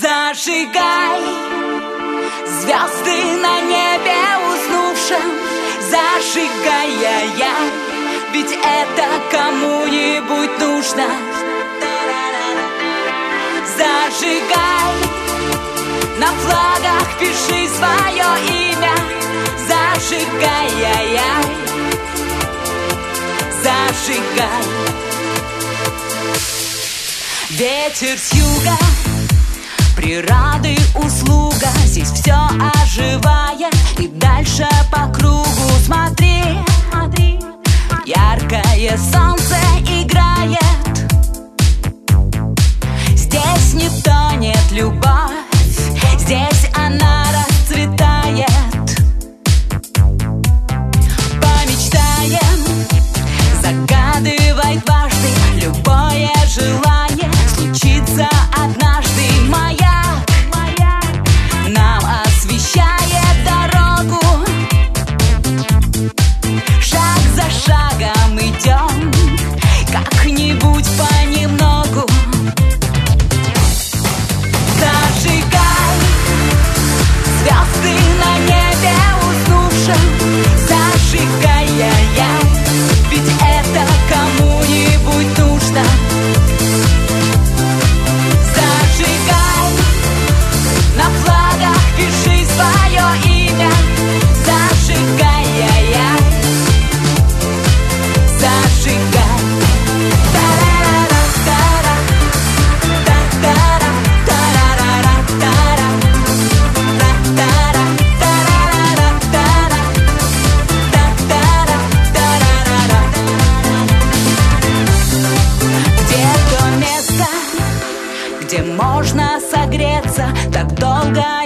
Зажигай звезды на небе уснувшем, зажигая, ведь это кому-нибудь нужно. Зажигай, на флагах пиши свое имя, зажигая, зажигай. Ветер с юга, природы услуга, здесь все оживает, и дальше по кругу смотри, яркое солнце играет. Здесь не тонет любовь, здесь она расцветает. Помечтаем, загадывай дважды, любое желание случится однажды. Маяк нам освещает дорогу, шаг за шагом идем, как-нибудь понемногу. Зажигай звезды на небе уснувшем, зажигая, ведь это кому-нибудь нужно. Зажигай, на флагах пиши свое имя, зажигая, зажигай. Где можно согреться, так долго